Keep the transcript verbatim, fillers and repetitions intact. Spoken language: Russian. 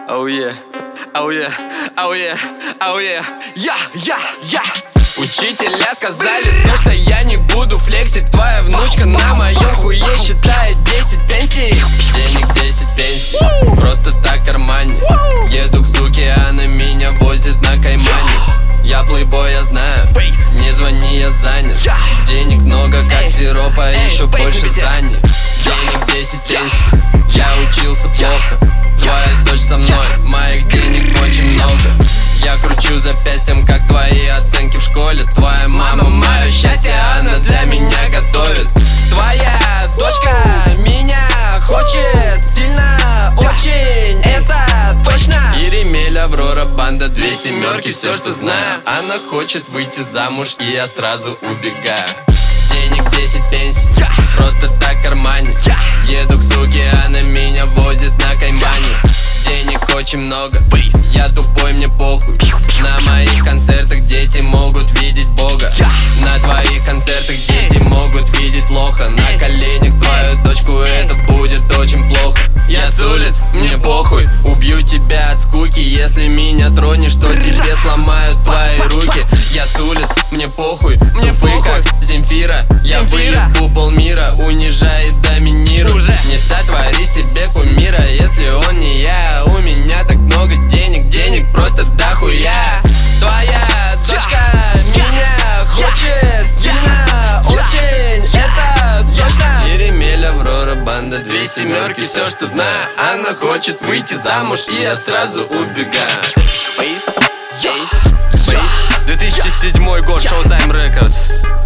Оу е, оу е, оу е, оу е, я, я, я. Учителя сказали то, что я не буду флексить. Твоя внучка на моем хуе считает десять пенсий. Денег десять пенсий, просто так в кармане. Еду к суке, она меня возит на Каймане. Я плейбой, я знаю, не звони, я занят. Денег много, как сиропа, еще больше Сани. Денег десять пенсий, я учился плохо. Твоя дочь со мной, моих денег очень много. Я кручу запястьем, как твои оценки в школе. Твоя мама мое счастье, она для меня готовит. Твоя дочка меня хочет сильно, очень, это точно. Еремель, Аврора, банда, две семерки, все, что знаю. Она хочет выйти замуж, и я сразу убегаю. Денег десять пенсий, просто так в кармане. Еду к суке, она меня возит на Каймане. Денег очень много, я тупой, мне похуй. На моих концертах дети могут видеть Бога. На твоих концертах дети могут видеть лоха. На коленях твою дочку, это будет очень плохо. Я с улиц, мне похуй, убью тебя от скуки. Если меня тронешь, то тебе сломают твои руки. Я с улиц, мне похуй, суфы как Земфира. Я выебу полмира, унижай и доминируй. Не сотвори себе кумира, если он не я. У меня так много денег, денег просто дохуя. Твоя дочка меня хочет сильно, очень, это точно. Еремель, Аврора, банда, две семерки, все, что знаю. Она хочет выйти замуж, и я сразу убегаю. две тысячи седьмой год, Showtime Records.